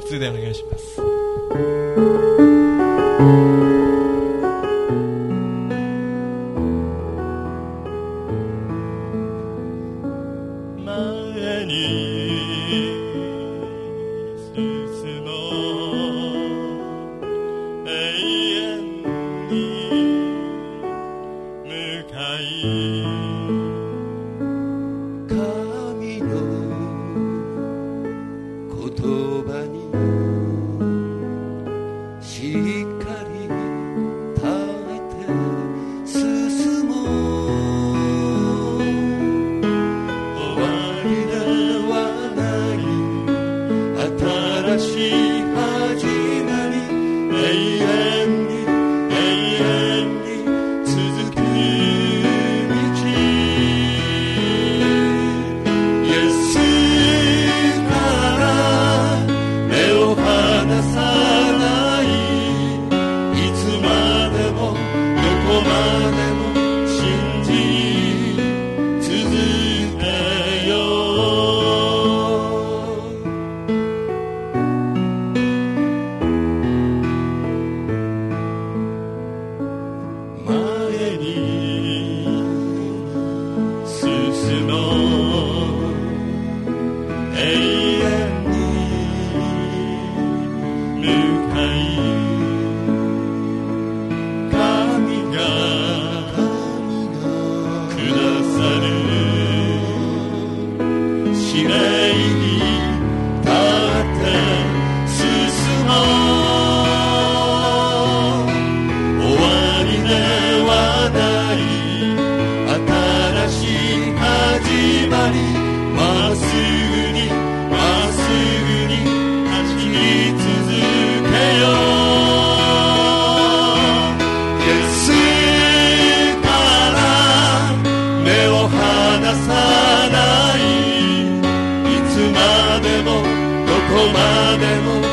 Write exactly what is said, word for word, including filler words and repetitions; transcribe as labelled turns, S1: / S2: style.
S1: 普通でお願いします。
S2: 前に進もう、永遠に向かい、
S3: 神の言葉にしっかり立って進もう。終わりではない新しい始まり、永遠に永遠に続く道。イエスから目を離さない、いつまでもどこまでも信じ続けよう。前に進もう、永遠に向かい、神がくださる使命に立って進もう。終わりではない新しい始まり、まっすぐにまっすぐに走り続けよう。イエスから目を離さない、いつまでもどこまでも